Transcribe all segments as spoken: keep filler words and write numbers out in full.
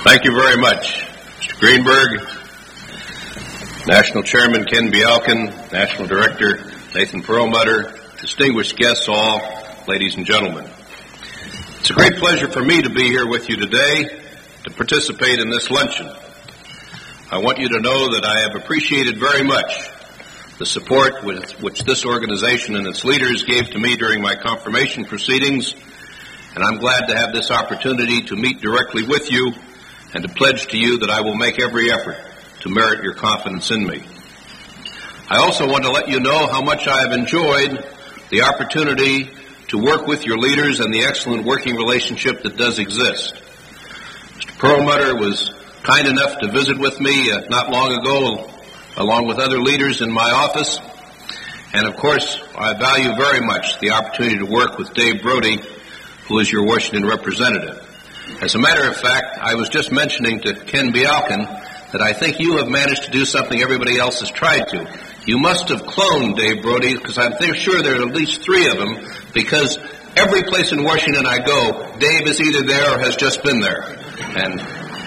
Thank you very much, Mister Greenberg, National Chairman Ken Bialkin, National Director Nathan Perlmutter, distinguished guests all, ladies and gentlemen. It's a great pleasure for me to be here with you today to participate in this luncheon. I want you to know that I have appreciated very much the support with which this organization and its leaders gave to me during my confirmation proceedings, and I'm glad to have this opportunity to meet directly with you and to pledge to you that I will make every effort to merit your confidence in me. I also want to let you know how much I have enjoyed the opportunity to work with your leaders and the excellent working relationship that does exist. Mister Perlmutter was kind enough to visit with me uh, not long ago, along with other leaders in my office. And of course, I value very much the opportunity to work with Dave Brody, who is your Washington representative. As a matter of fact, I was just mentioning to Ken Bialkin that I think you have managed to do something everybody else has tried to. You must have cloned Dave Brody, because I'm sure there are at least three of them, because every place in Washington I go, Dave is either there or has just been there. And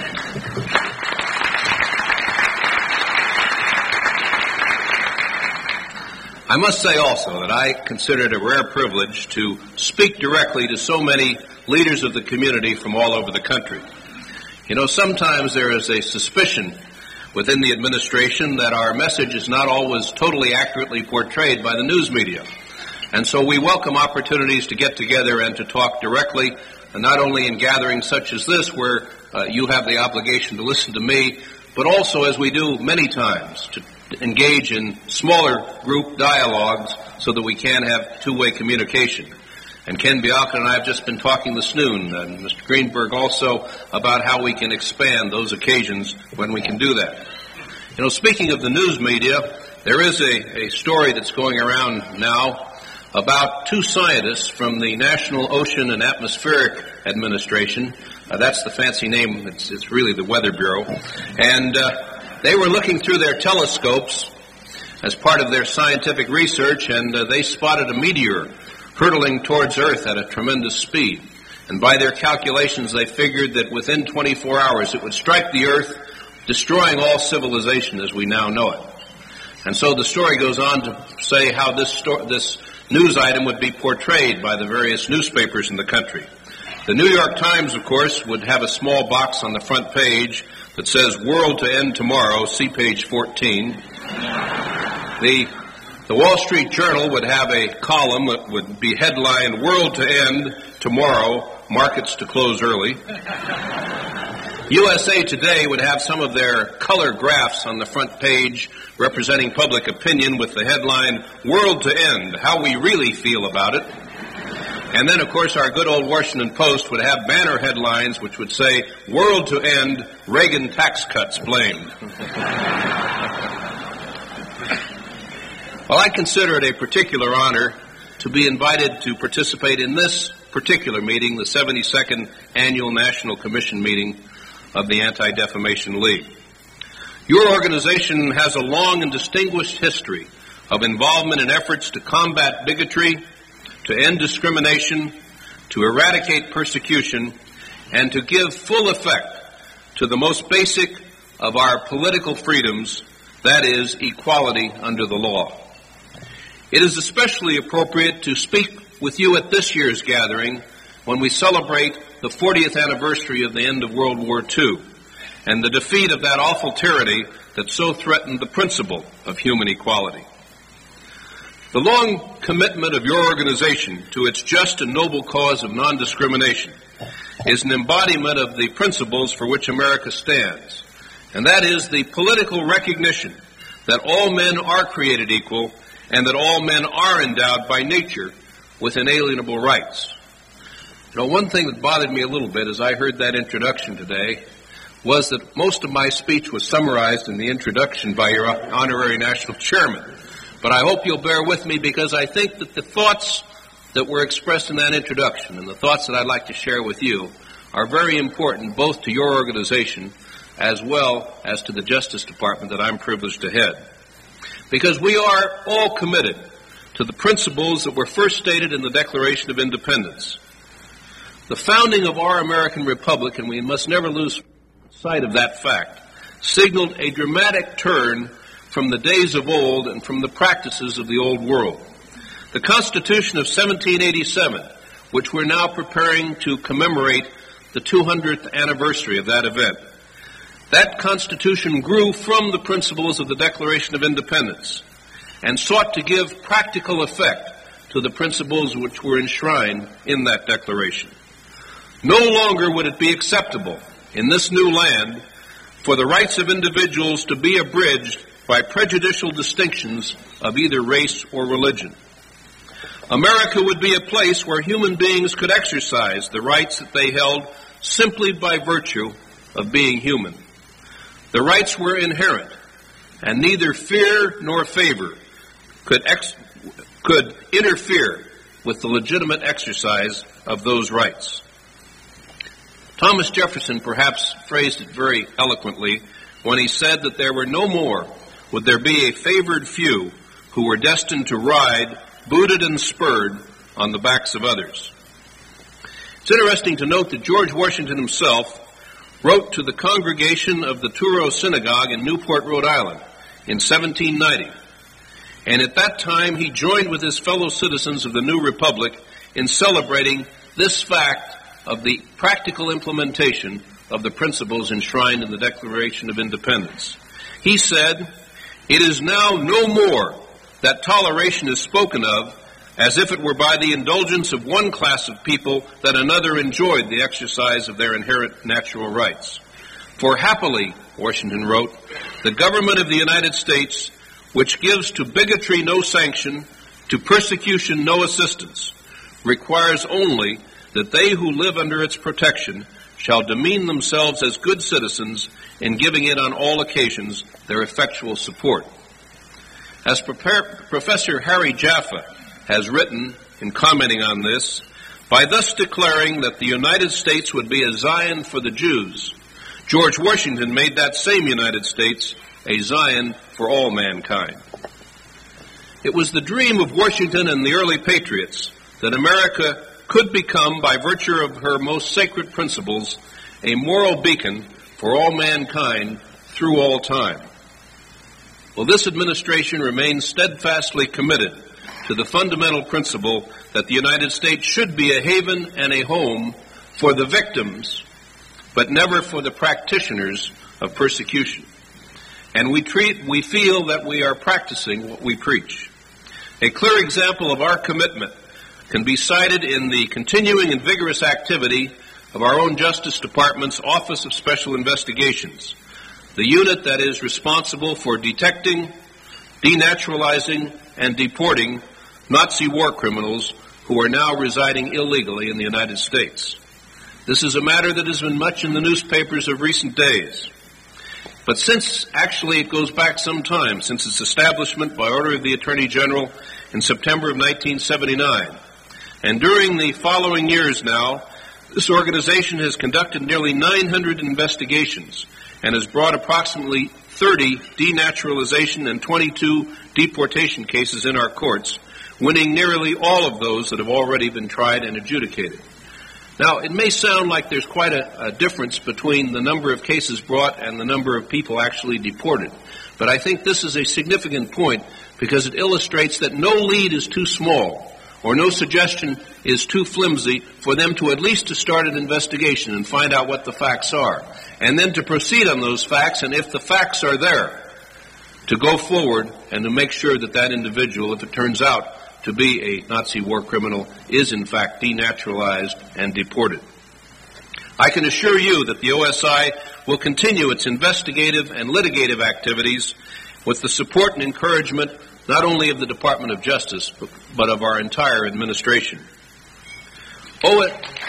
I must say also that I consider it a rare privilege to speak directly to so many leaders of the community from all over the country. You know, sometimes there is a suspicion within the administration that our message is not always totally accurately portrayed by the news media. And so we welcome opportunities to get together and to talk directly, and not only in gatherings such as this, where uh, you have the obligation to listen to me, but also, as we do many times, to engage in smaller group dialogues so that we can have two-way communication. And Ken Bialkin and I have just been talking this noon, and Mister Greenberg also, about how we can expand those occasions when we can do that. You know, speaking of the news media, there is a, a story that's going around now about two scientists from the National Ocean and Atmospheric Administration. Uh, that's the fancy name. It's, it's really the Weather Bureau. And uh, they were looking through their telescopes as part of their scientific research, and uh, they spotted a meteor hurtling towards Earth at a tremendous speed. And by their calculations, they figured that within twenty-four hours it would strike the Earth, destroying all civilization as we now know it. And so the story goes on to say how this, sto- this news item would be portrayed by the various newspapers in the country. The New York Times, of course, would have a small box on the front page that says, "World to End Tomorrow," see page fourteen. The The Wall Street Journal would have a column that would be headlined, "World to End Tomorrow, Markets to Close Early." U S A Today would have some of their color graphs on the front page representing public opinion with the headline, "World to End, How We Really Feel About It." And then, of course, our good old Washington Post would have banner headlines which would say, "World to End, Reagan Tax Cuts Blamed." Well, I consider it a particular honor to be invited to participate in this particular meeting, the seventy-second Annual National Commission meeting of the Anti-Defamation League. Your organization has a long and distinguished history of involvement in efforts to combat bigotry, to end discrimination, to eradicate persecution, and to give full effect to the most basic of our political freedoms, that is, equality under the law. It is especially appropriate to speak with you at this year's gathering when we celebrate the fortieth anniversary of the end of World War Two and the defeat of that awful tyranny that so threatened the principle of human equality. The long commitment of your organization to its just and noble cause of non-discrimination is an embodiment of the principles for which America stands, and that is the political recognition that all men are created equal and that all men are endowed by nature with inalienable rights. You know, one thing that bothered me a little bit as I heard that introduction today was that most of my speech was summarized in the introduction by your honorary national chairman. But I hope you'll bear with me, because I think that the thoughts that were expressed in that introduction and the thoughts that I'd like to share with you are very important both to your organization as well as to the Justice Department that I'm privileged to head. Because we are all committed to the principles that were first stated in the Declaration of Independence. The founding of our American Republic, and we must never lose sight of that fact signaled a dramatic turn from the days of old and from the practices of the old world. The Constitution of seventeen eighty-seven, which we're now preparing to commemorate the two hundredth anniversary of that event, that Constitution grew from the principles of the Declaration of Independence and sought to give practical effect to the principles which were enshrined in that declaration. No longer would it be acceptable in this new land for the rights of individuals to be abridged by prejudicial distinctions of either race or religion. America would be a place where human beings could exercise the rights that they held simply by virtue of being human. The rights were inherent, and neither fear nor favor could ex- could interfere with the legitimate exercise of those rights. Thomas Jefferson perhaps phrased it very eloquently when he said that there were no more would there be a favored few who were destined to ride, booted and spurred, on the backs of others. It's interesting to note that George Washington himself wrote to the congregation of the Touro Synagogue in Newport, Rhode Island, in seventeen ninety. And at that time, he joined with his fellow citizens of the new republic in celebrating this fact of the practical implementation of the principles enshrined in the Declaration of Independence. He said, "It is now no more that toleration is spoken of as if it were by the indulgence of one class of people that another enjoyed the exercise of their inherent natural rights. For happily," Washington wrote, "the government of the United States, which gives to bigotry no sanction, to persecution no assistance, requires only that they who live under its protection shall demean themselves as good citizens in giving it on all occasions their effectual support." As Professor Harry Jaffa has written in commenting on this, by thus declaring that the United States would be a Zion for the Jews, George Washington made that same United States a Zion for all mankind. It was the dream of Washington and the early patriots that America could become, by virtue of her most sacred principles, a moral beacon for all mankind through all time. Well, this administration remains steadfastly committed to the fundamental principle that the United States should be a haven and a home for the victims, but never for the practitioners of persecution. And we treat, we feel that we are practicing what we preach. A clear example of our commitment can be cited in the continuing and vigorous activity of our own Justice Department's Office of Special Investigations, the unit that is responsible for detecting, denaturalizing, and deporting Nazi war criminals who are now residing illegally in the United States. This is a matter that has been much in the newspapers of recent days. But since, actually it goes back some time, since its establishment by order of the Attorney General in September of nineteen seventy-nine, and during the following years now, this organization has conducted nearly nine hundred investigations and has brought approximately thirty denaturalization and twenty-two deportation cases in our courts, winning nearly all of those that have already been tried and adjudicated. Now, it may sound like there's quite a, a difference between the number of cases brought and the number of people actually deported, but I think this is a significant point because it illustrates that no lead is too small or no suggestion is too flimsy for them to at least to start an investigation and find out what the facts are, and then to proceed on those facts, and if the facts are there, to go forward and to make sure that that individual, if it turns out to be a Nazi war criminal, is in fact denaturalized and deported. I can assure you that the O S I will continue its investigative and litigative activities with the support and encouragement not only of the Department of Justice, but, but of our entire administration. O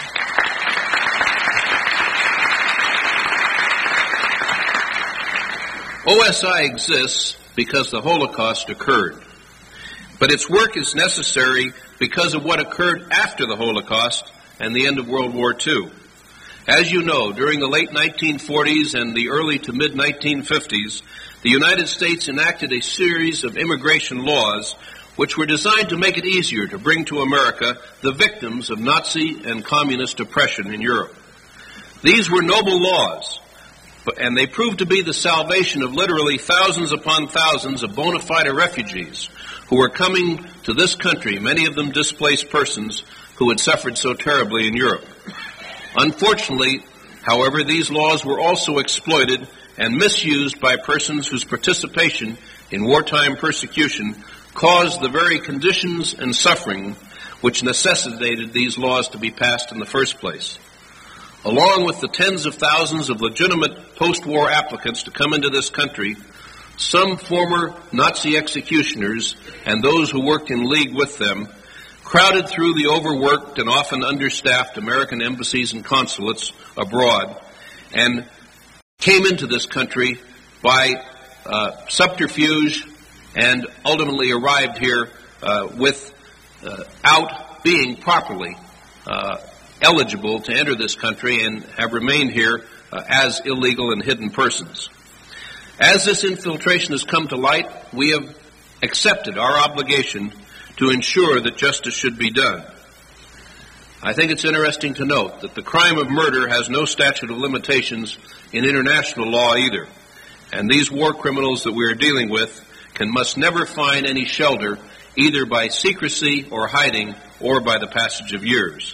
S I exists because the Holocaust occurred. But its work is necessary because of what occurred after the Holocaust and the end of World War Two. As you know, during the late nineteen forties and the early to mid nineteen fifties, the United States enacted a series of immigration laws which were designed to make it easier to bring to America the victims of Nazi and communist oppression in Europe. These were noble laws, and they proved to be the salvation of literally thousands upon thousands of bona fide refugees who were coming to this country, many of them displaced persons who had suffered so terribly in Europe. Unfortunately, however, these laws were also exploited and misused by persons whose participation in wartime persecution caused the very conditions and suffering which necessitated these laws to be passed in the first place. Along with the tens of thousands of legitimate post-war applicants to come into this country, some former Nazi executioners and those who worked in league with them crowded through the overworked and often understaffed American embassies and consulates abroad and came into this country by uh, subterfuge and ultimately arrived here uh, without uh, being properly uh, eligible to enter this country and have remained here uh, as illegal and hidden persons. As this infiltration has come to light, we have accepted our obligation to ensure that justice should be done. I think it's interesting to note that the crime of murder has no statute of limitations in international law either, and these war criminals that we are dealing with can must never find any shelter either by secrecy or hiding or by the passage of years.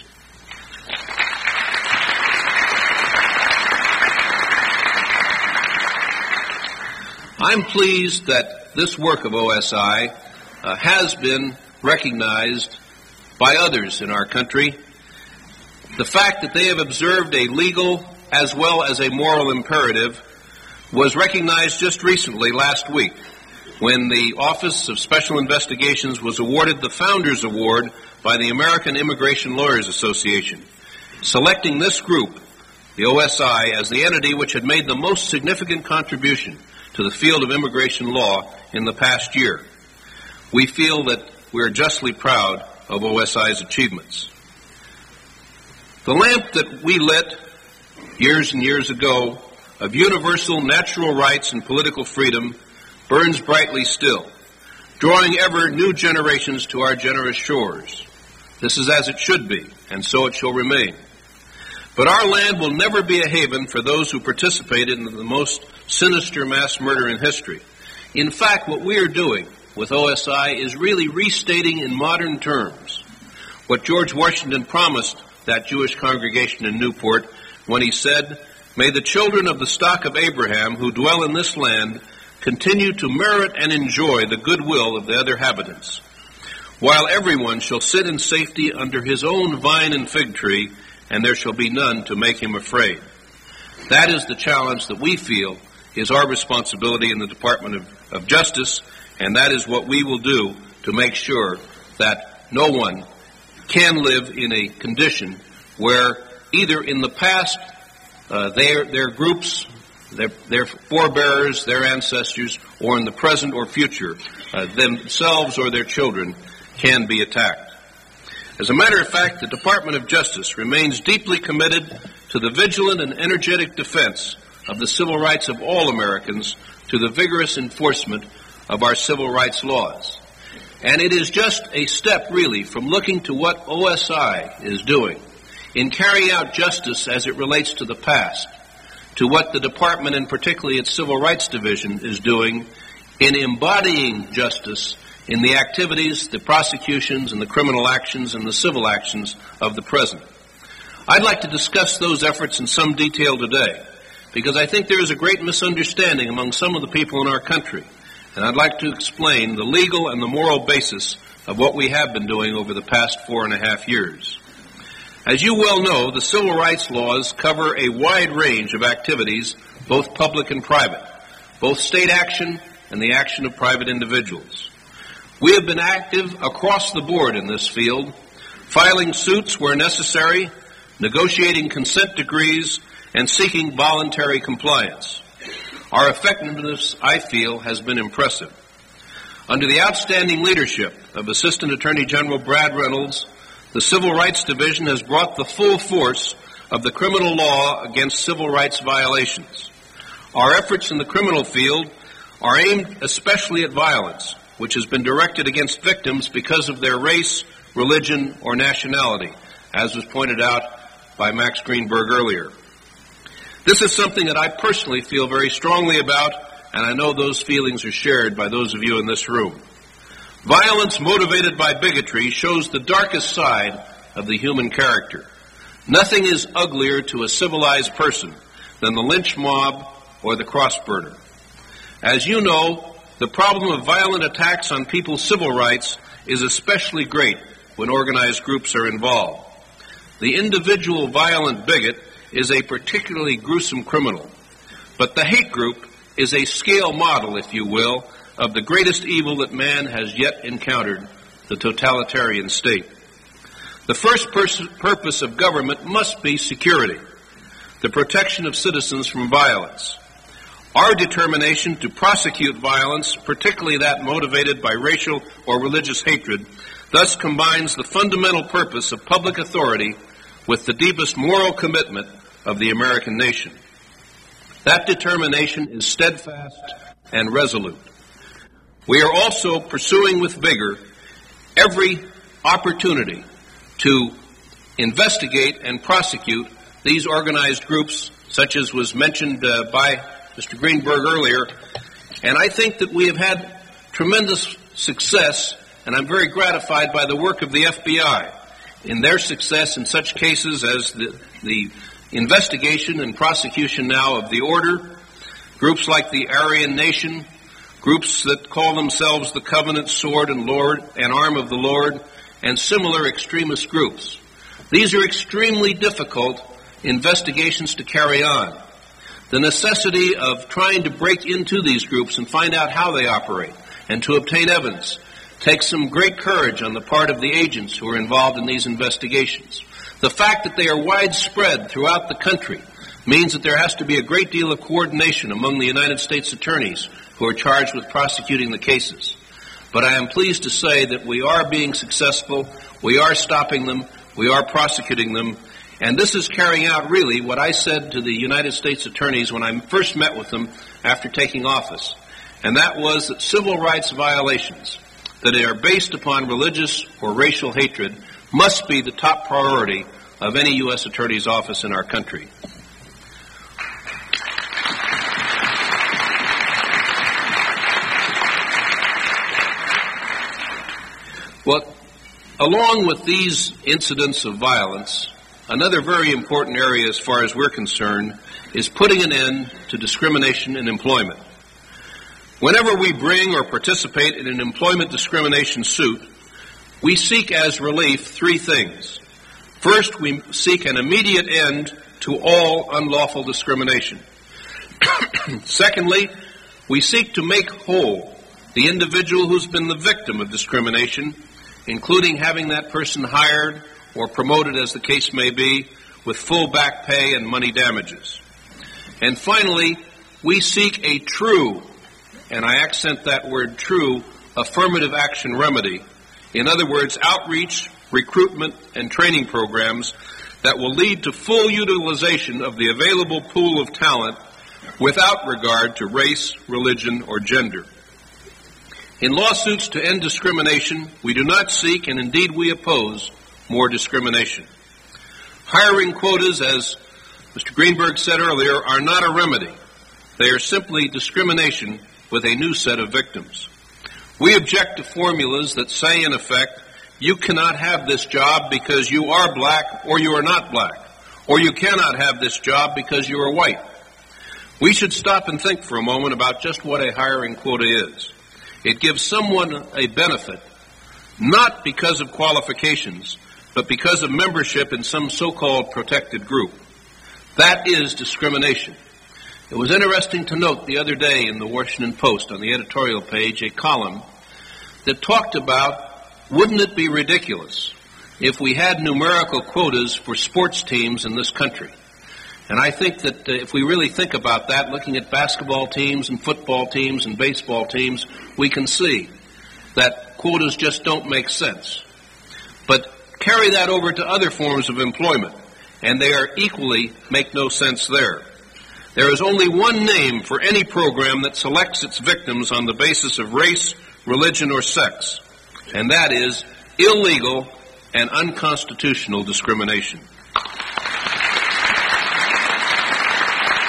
I'm pleased that this work of O S I uh, has been recognized by others in our country. The fact that they have observed a legal as well as a moral imperative was recognized just recently, last week, when the Office of Special Investigations was awarded the Founders Award by the American Immigration Lawyers Association, selecting this group, the O S I, as the entity which had made the most significant contribution to the field of immigration law in the past year. We feel that we are justly proud of O S I's achievements. The lamp that we lit years and years ago of universal natural rights and political freedom burns brightly still, drawing ever new generations to our generous shores. This is as it should be, and so it shall remain. But our land will never be a haven for those who participated in the most sinister mass murder in history. In fact, what we are doing with O S I is really restating in modern terms what George Washington promised that Jewish congregation in Newport when he said, "May the children of the stock of Abraham who dwell in this land continue to merit and enjoy the goodwill of the other inhabitants, while everyone shall sit in safety under his own vine and fig tree, and there shall be none to make him afraid." That is the challenge that we feel is our responsibility in the Department of, of Justice, and that is what we will do to make sure that no one can live in a condition where either in the past uh, their, their groups, their, their forebears, their ancestors, or in the present or future, uh, themselves or their children can be attacked. As a matter of fact, the Department of Justice remains deeply committed to the vigilant and energetic defense of the civil rights of all Americans, to the vigorous enforcement of our civil rights laws. And it is just a step, really, from looking to what O S I is doing in carrying out justice as it relates to the past, to what the Department, and particularly its Civil Rights Division, is doing in embodying justice in the activities, the prosecutions, and the criminal actions and the civil actions of the present. I'd like to discuss those efforts in some detail today, because I think there is a great misunderstanding among some of the people in our country, and I'd like to explain the legal and the moral basis of what we have been doing over the past four and a half years. As you well know, the civil rights laws cover a wide range of activities, both public and private, both state action and the action of private individuals. We have been active across the board in this field, filing suits where necessary, negotiating consent decrees, and seeking voluntary compliance. Our effectiveness, I feel, has been impressive. Under the outstanding leadership of Assistant Attorney General Brad Reynolds, the Civil Rights Division has brought the full force of the criminal law against civil rights violations. Our efforts in the criminal field are aimed especially at violence, which has been directed against victims because of their race, religion, or nationality, as was pointed out by Max Greenberg earlier. This is something that I personally feel very strongly about, and I know those feelings are shared by those of you in this room. Violence motivated by bigotry shows the darkest side of the human character. Nothing is uglier to a civilized person than the lynch mob or the cross-burner. As you know, the problem of violent attacks on people's civil rights is especially great when organized groups are involved. The individual violent bigot is a particularly gruesome criminal, but the hate group is a scale model, if you will, of the greatest evil that man has yet encountered, the totalitarian state. The first pers- purpose of government must be security, the protection of citizens from violence. Our determination to prosecute violence, particularly that motivated by racial or religious hatred, thus combines the fundamental purpose of public authority with the deepest moral commitment of the American nation. That determination is steadfast and resolute. We are also pursuing with vigor every opportunity to investigate and prosecute these organized groups, such as was mentioned uh, by Mister Greenberg earlier. And I think that we have had tremendous success, and I'm very gratified by the work of the F B I in their success in such cases as the, the investigation and prosecution now of the Order, groups like the Aryan Nation, groups that call themselves the Covenant, Sword, and Lord, and Arm of the Lord, and similar extremist groups. These are extremely difficult investigations to carry on. The necessity of trying to break into these groups and find out how they operate and to obtain evidence takes some great courage on the part of the agents who are involved in these investigations. The fact that they are widespread throughout the country means that there has to be a great deal of coordination among the United States attorneys who are charged with prosecuting the cases. But I am pleased to say that we are being successful, we are stopping them, we are prosecuting them, and this is carrying out really what I said to the United States attorneys when I first met with them after taking office, and that was that civil rights violations that are based upon religious or racial hatred must be the top priority of any U S attorney's office in our country. Well, along with these incidents of violence, another very important area as far as we're concerned is putting an end to discrimination in employment. Whenever we bring or participate in an employment discrimination suit, we seek as relief three things. First, we seek an immediate end to all unlawful discrimination. Secondly, we seek to make whole the individual who's been the victim of discrimination, including having that person hired or promoted, as the case may be, with full back pay and money damages. And finally, we seek a true, and I accent that word true, affirmative action remedy. In other words, outreach, recruitment, and training programs that will lead to full utilization of the available pool of talent without regard to race, religion, or gender. In lawsuits to end discrimination, we do not seek, and indeed we oppose, more discrimination. Hiring quotas, as Mister Greenberg said earlier, are not a remedy. They are simply discrimination with a new set of victims. We object to formulas that say, in effect, you cannot have this job because you are black or you are not black, or you cannot have this job because you are white. We should stop and think for a moment about just what a hiring quota is. It gives someone a benefit, not because of qualifications, but because of membership in some so-called protected group. That is discrimination. It was interesting to note the other day in the Washington Post on the editorial page a column that talked about, wouldn't it be ridiculous if we had numerical quotas for sports teams in this country? And I think that uh, if we really think about that, looking at basketball teams and football teams and baseball teams, we can see that quotas just don't make sense. But carry that over to other forms of employment, and they are equally make no sense there. There is only one name for any program that selects its victims on the basis of race, religion, or sex, and that is illegal and unconstitutional discrimination.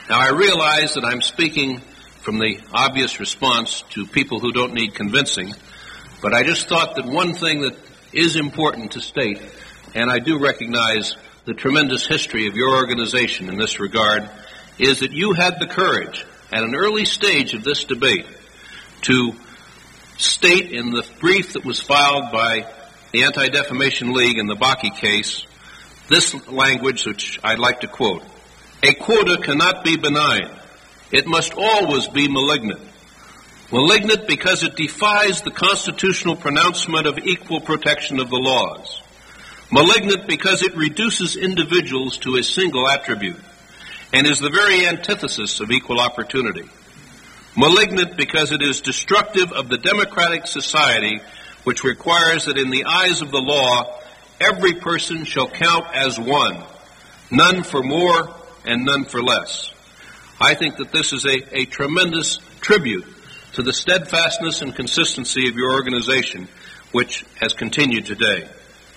Now, I realize that I'm speaking from the obvious response to people who don't need convincing, but I just thought that one thing that is important to state, and I do recognize the tremendous history of your organization in this regard, is that you had the courage at an early stage of this debate to state in the brief that was filed by the Anti-Defamation League in the Bakke case this language, which I'd like to quote: "A quota cannot be benign. It must always be malignant. Malignant because it defies the constitutional pronouncement of equal protection of the laws. Malignant because it reduces individuals to a single attribute and is the very antithesis of equal opportunity. Malignant because it is destructive of the democratic society which requires that in the eyes of the law every person shall count as one, none for more and none for less." I think that this is a, a tremendous tribute to the steadfastness and consistency of your organization, which has continued today.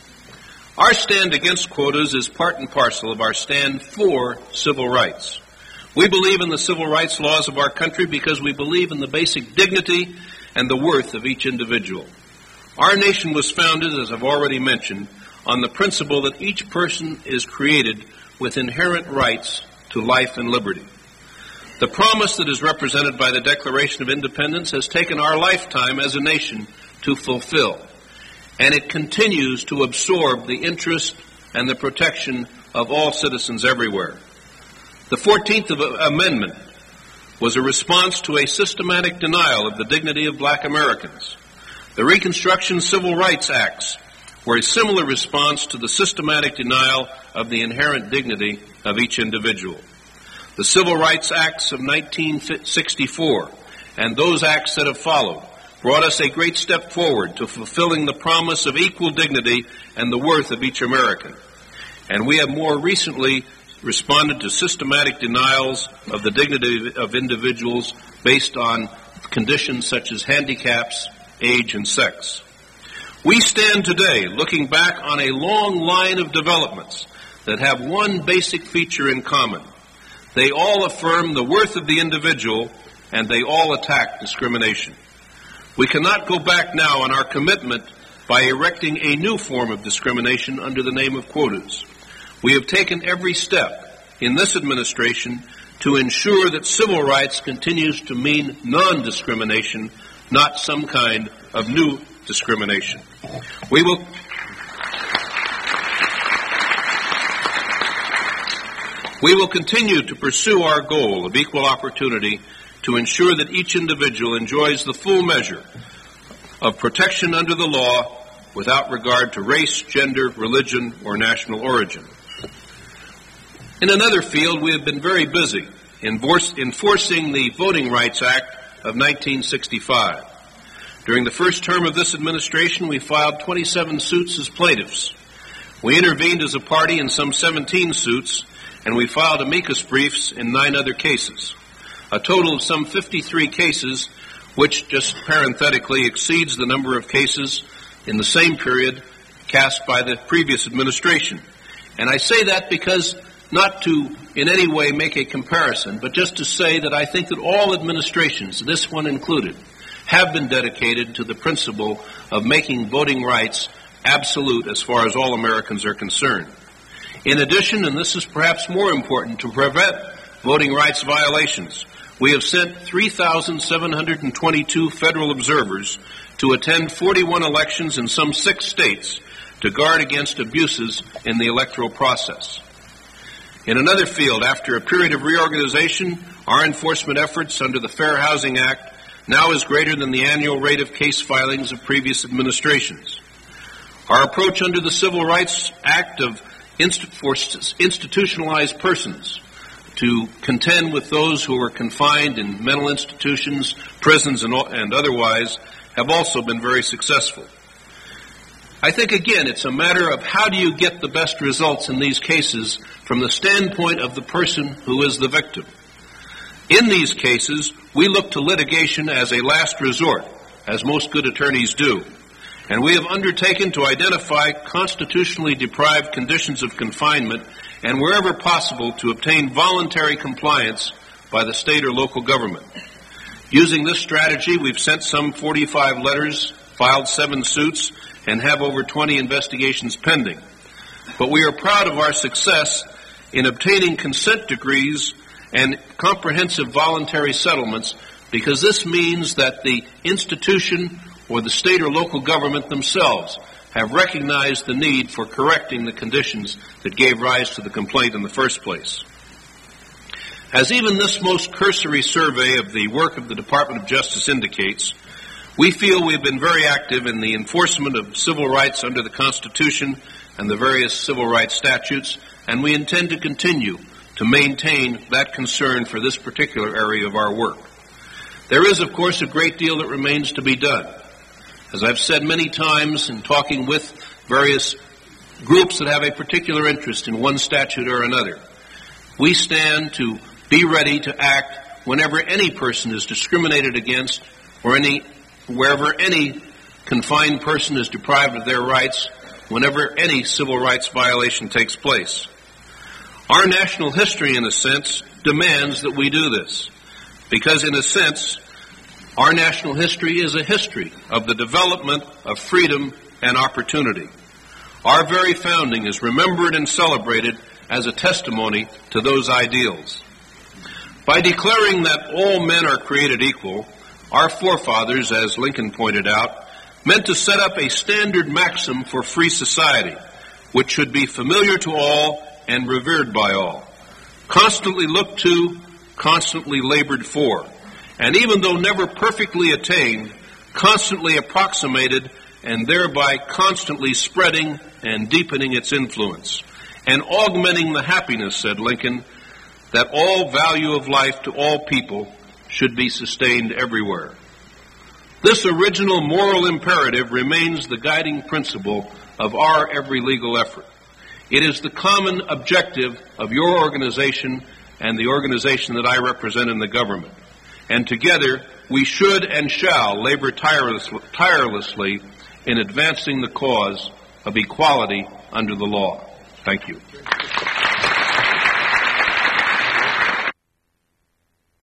Our stand against quotas is part and parcel of our stand for civil rights. We believe in the civil rights laws of our country because we believe in the basic dignity and the worth of each individual. Our nation was founded, as I've already mentioned, on the principle that each person is created with inherent rights to life and liberty. The promise that is represented by the Declaration of Independence has taken our lifetime as a nation to fulfill, and it continues to absorb the interest and the protection of all citizens everywhere. The fourteenth Amendment was a response to a systematic denial of the dignity of black Americans. The Reconstruction Civil Rights Acts were a similar response to the systematic denial of the inherent dignity of each individual. The Civil Rights Acts of nineteen sixty-four and those acts that have followed brought us a great step forward to fulfilling the promise of equal dignity and the worth of each American. And we have more recently responded to systematic denials of the dignity of individuals based on conditions such as handicaps, age, and sex. We stand today looking back on a long line of developments that have one basic feature in common. They all affirm the worth of the individual, and they all attack discrimination. We cannot go back now on our commitment by erecting a new form of discrimination under the name of quotas. We have taken every step in this administration to ensure that civil rights continues to mean non-discrimination, not some kind of new discrimination. We will We will continue to pursue our goal of equal opportunity to ensure that each individual enjoys the full measure of protection under the law without regard to race, gender, religion, or national origin. In another field, we have been very busy enforcing the Voting Rights Act of nineteen sixty-five. During the first term of this administration, we filed twenty-seven suits as plaintiffs. We intervened as a party in some seventeen suits, and we filed amicus briefs in nine other cases. A total of some fifty-three cases, which just parenthetically exceeds the number of cases in the same period cast by the previous administration. And I say that because not to in any way make a comparison, but just to say that I think that all administrations, this one included, have been dedicated to the principle of making voting rights absolute as far as all Americans are concerned. In addition, and this is perhaps more important, to prevent voting rights violations, we have sent three thousand seven hundred twenty-two federal observers to attend forty-one elections in some six states to guard against abuses in the electoral process. In another field, after a period of reorganization, our enforcement efforts under the Fair Housing Act now is greater than the annual rate of case filings of previous administrations. Our approach under the Civil Rights Act of Inst- for institutionalized persons to contend with those who are confined in mental institutions, prisons, and, and otherwise have also been very successful. I think, again, it's a matter of how do you get the best results in these cases from the standpoint of the person who is the victim. In these cases, we look to litigation as a last resort, as most good attorneys do. And we have undertaken to identify constitutionally deprived conditions of confinement and, wherever possible, to obtain voluntary compliance by the state or local government. Using this strategy, we've sent some forty-five letters, filed seven suits, and have over twenty investigations pending. But we are proud of our success in obtaining consent decrees and comprehensive voluntary settlements, because this means that the institution or the state or local government themselves have recognized the need for correcting the conditions that gave rise to the complaint in the first place. As even this most cursory survey of the work of the Department of Justice indicates, we feel we've been very active in the enforcement of civil rights under the Constitution and the various civil rights statutes, and we intend to continue to maintain that concern for this particular area of our work. There is, of course, a great deal that remains to be done. As I've said many times in talking with various groups that have a particular interest in one statute or another, we stand to be ready to act whenever any person is discriminated against or any, wherever any confined person is deprived of their rights, whenever any civil rights violation takes place. Our national history, in a sense, demands that we do this, because in a sense, our national history is a history of the development of freedom and opportunity. Our very founding is remembered and celebrated as a testimony to those ideals. By declaring that all men are created equal, our forefathers, as Lincoln pointed out, meant to set up a standard maxim for free society, which should be familiar to all and revered by all, constantly looked to, constantly labored for, and even though never perfectly attained, constantly approximated, and thereby constantly spreading and deepening its influence, and augmenting the happiness, said Lincoln, that all value of life to all people should be sustained everywhere. This original moral imperative remains the guiding principle of our every legal effort. It is the common objective of your organization and the organization that I represent in the government. And together, we should and shall labor tireless, tirelessly in advancing the cause of equality under the law. Thank you.